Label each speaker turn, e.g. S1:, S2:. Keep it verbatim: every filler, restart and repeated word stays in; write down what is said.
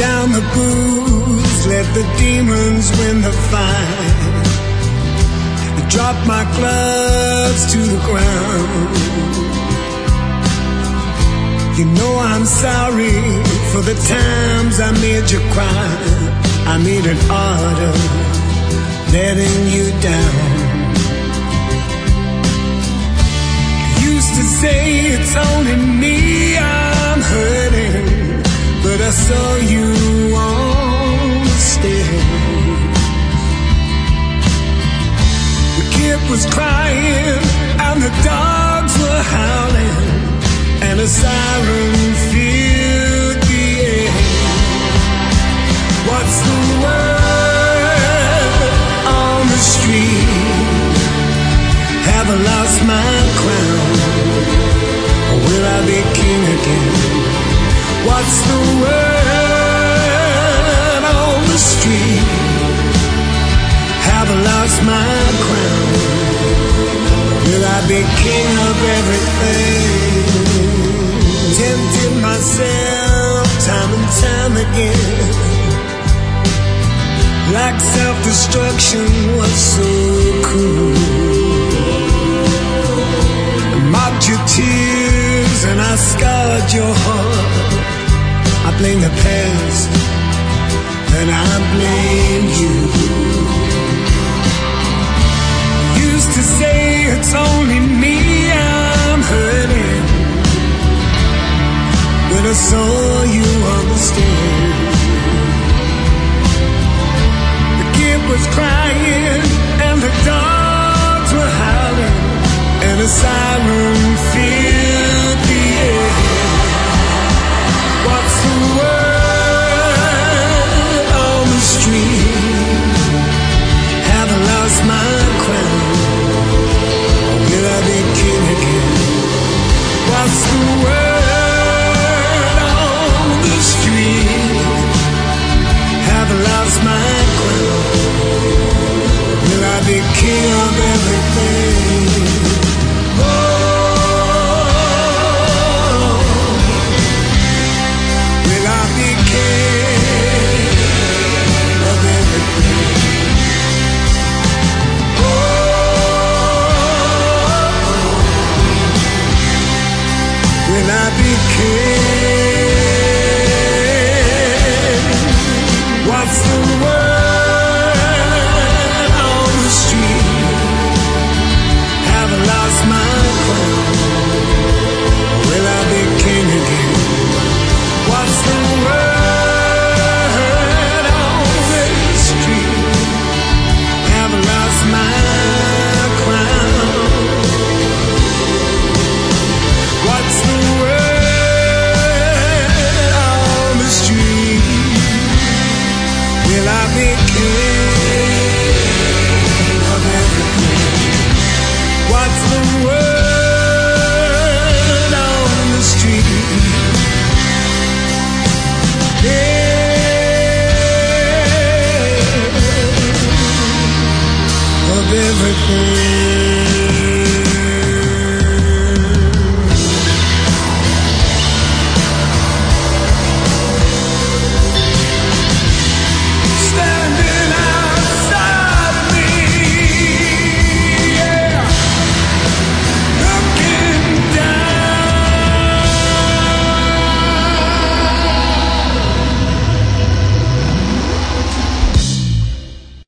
S1: down the booze, let the demons win the fight. I drop my gloves to the ground. You know I'm sorry for the times I made you cry. I made an art of letting you down. Used to say it's only me I'm hurting, but I saw you on the stairs. The kid was crying and the dogs were howling, and a siren filled the air. What's the word on the street? Have I lost my crown, or will I be king again? What's the word on the street? Have I lost my crown? Will I be king of everything? Tempted myself time and time again, like self-destruction was so cruel. I mocked your tears and I scarred your heart. I blame the past and I blame you. Used to say it's only me I'm hurting, when I saw you on the stairs. The kid was crying and the dogs were howling, and a siren filled the air. What's the word on the street? Have I lost my crown, or will I be king again? What's the word on the street? Have I lost my crown, or will I be king of everything? What's the word on the street? Have I lost my crown, or will I be king again? What's the word on the street? Have I lost my crown? What's the word on the street? Will I be king of everything? What's the word on the street? Yeah, of everything.